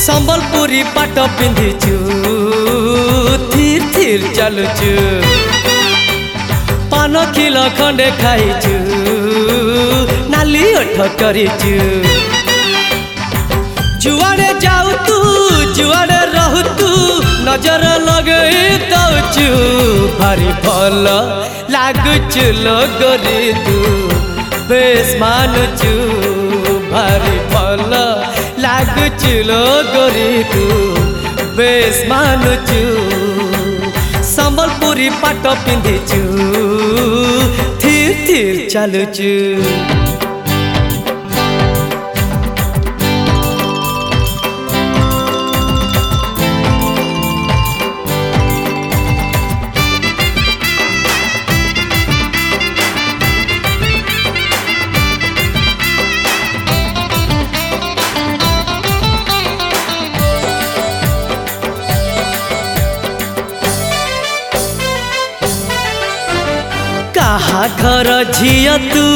संबलपुरी पाट पिंधिचु their their चलुचु पान kilo खंडे खाइचु नाली ओठ करिचु जुआड़े जाऊ तू जुआड़े रहू तू नजर लगे दउचु भारी भल लागुचु लगरी तू बेस मानुचु भारी भल लागुचु लगरी तू बेस मानुचु संबलपुरी पाट पिंधिचु थीर थीर चलुचु कहा घर झिया तू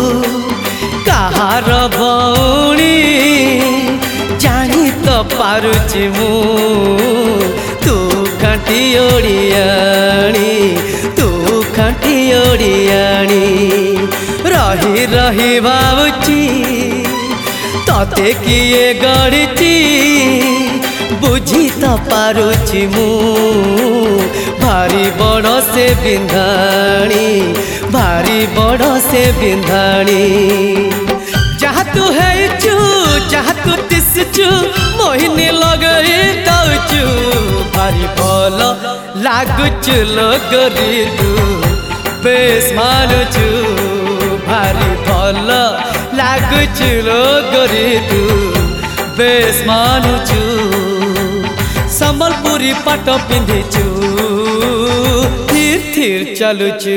कहार भौणी जानी तो पारुची मु तू खाटी ओडियाणी तू खाटी ओडियाणी रही रही भावुची तते किए गढ़ी बुझी तो पारुची मु भारी बड़ से बिंधाणी भारी बड़ से बिंधाणी जहाँ तू है चू जहाँ तू तिसचु मोहिनी लगे दउचु भारी भल लागुचु लगरी तू बेस मानुचु भारी भल लागुचु लगरी तू बेस मानुचु संबलपुरी पाट पिंधिचु थीर थीर चलुचु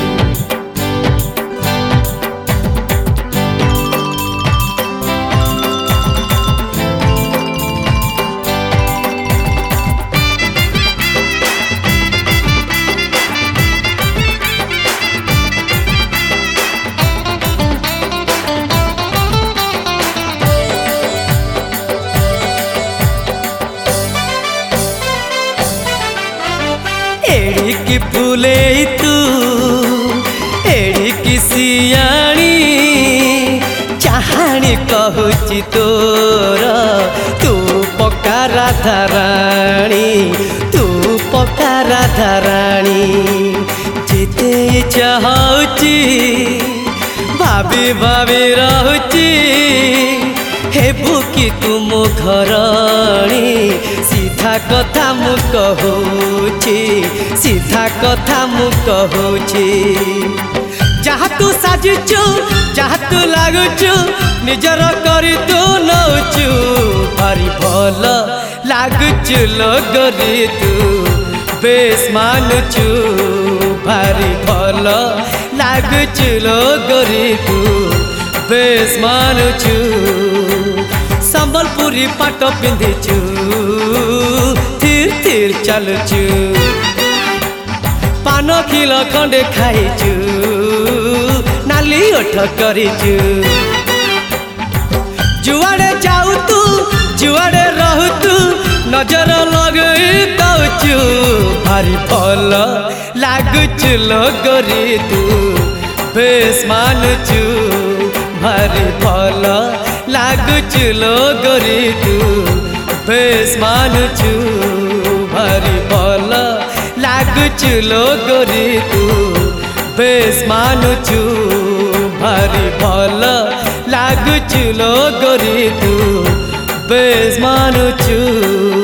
एड़ी फूले तू एड़ी सियाणी चाहाणी कहूची तोर तू पक्का राधाराणी तू पक्का राधाराणी जिते चाहूची भाभी भाभी रहूची हेबू कि तुम घरणी सीधा कथा मु कहूची सीधा कथा मु कहूची जहाँ तू साजिचु जहाँ तू लागुचु निजर करी तू नौचु भारी भल लागुचु लगरी तू बेस मानुचु भारी भल लागुचु लगरी तू बेस मानुचु संबलपुरी पाट पिंधिचु थीर थीर चलुचु पान किलो खंडे खाइचु नाली ओठ करिचु जुआड़े जाऊ तू जुआड़े रहू तू नजर लगे दउचु भारी भल लागुचु लगरी तू बेस मानुचु भारी भल लागुचु लगरी तू बेस मानुचु भारी भल लागुचु लगरी तू बेस मानुचु भारी भल लागुचु लगरी तू बेस मानुचु।